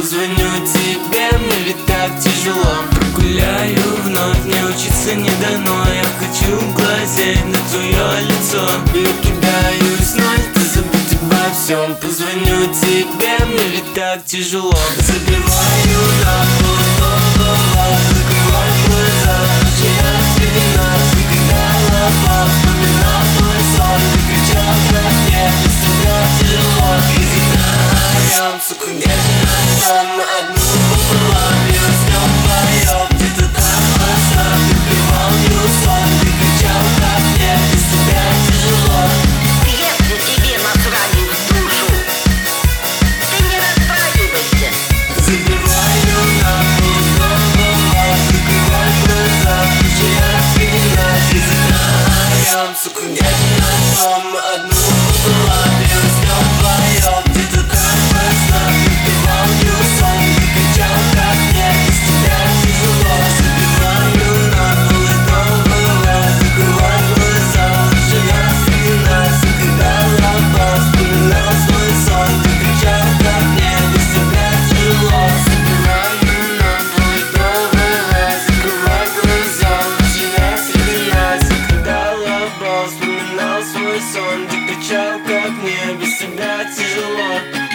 позвоню тебе, мне ведь так тяжело. Прогуляю вновь, мне учиться не дано. Я хочу глазеть на твое лицо. Я кидаюсь вновь, ты забудь обо всем. Позвоню тебе, мне ведь так тяжело. Забиваю на полголова, закрываю глаза. Вчера среди нас никогда лопал. Вспоминал твой сон, ты кричал как мне. Без тебя тяжело. И знаем, сука, где же наш дом? Мы одну пополам, и возьмем вдвоем. Где-то там в глазах ты плевал мне сон. Ты кричал как мне, без тебя тяжело. Если тебе насрали в душу, ты не расстраивайся. Забиваю на полголова, закрываю глаза. Вчера среди нас и знаем, сука, где же наш дом? Мы одну пополам, и возьмем вдвоем. Где-то там в глазах ты плевал мне сон. Ты кричал как мне, без тебя тяжело. Забиваю на полголова, закрываю глаза. Вчера среди нас никогда лопал. Вспоминал свой сон, ты кричал как мне, без тебя тяжело. Забиваю на полголова, закрываю глаза. Вчера среди нас никогда лопал. Вспоминал свой сон, ты кричал как мне, без тебя тяжело.